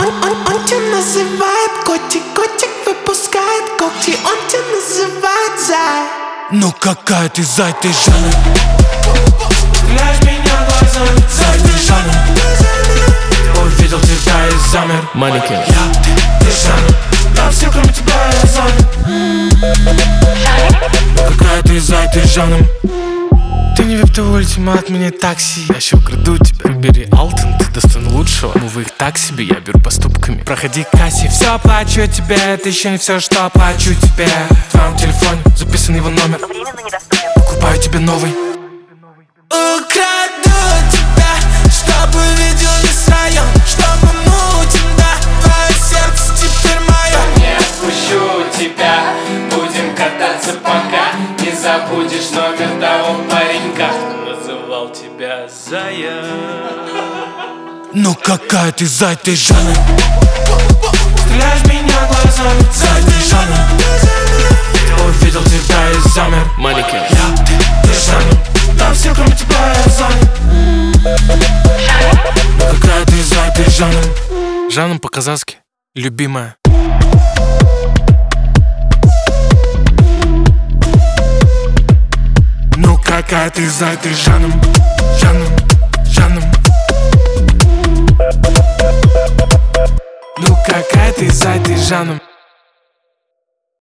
Он тебя называет котик, котик выпускает когти. Он тебя называет зай. Ну какая ты зай, ты Жанна. Стреляешь меня глазами, Зай, ты Жанна. Увидел тебя и замер. Манекен. ты Жанна. Там все кроме тебя я занят. Ну какая ты зай, ты Жанна. Ты не вип, ты ультимат, мне такси. Я еще украду тебя, бери Алтон, ты достоин лучшего. Мувы их так себе, я беру поступками. Проходи к кассе, все оплачу тебе. Это еще не все, что оплачу тебе. В твоем телефоне записан его номер. Покупаю тебе новый. Украду тебя, чтобы видел весь район. Чтобы мутим, да, твое сердце теперь мое. Не отпущу тебя, будем кататься, пока не забудешь номер того паренька, что называл тебя зая. Ну какая ты зай, ты Жанна. Стреляешь меня глазами, Зай, ты Жанна. Увидел тебя и замер. Манекен. ты Жанна. Там все кроме тебя я занят. Ну какая ты зай, ты Жанна. Жанна по-казахски, любимая. Ну какая ты зай, ты Жанна. Жанна, Жанна. Ну какая ты зай, ты Жанна.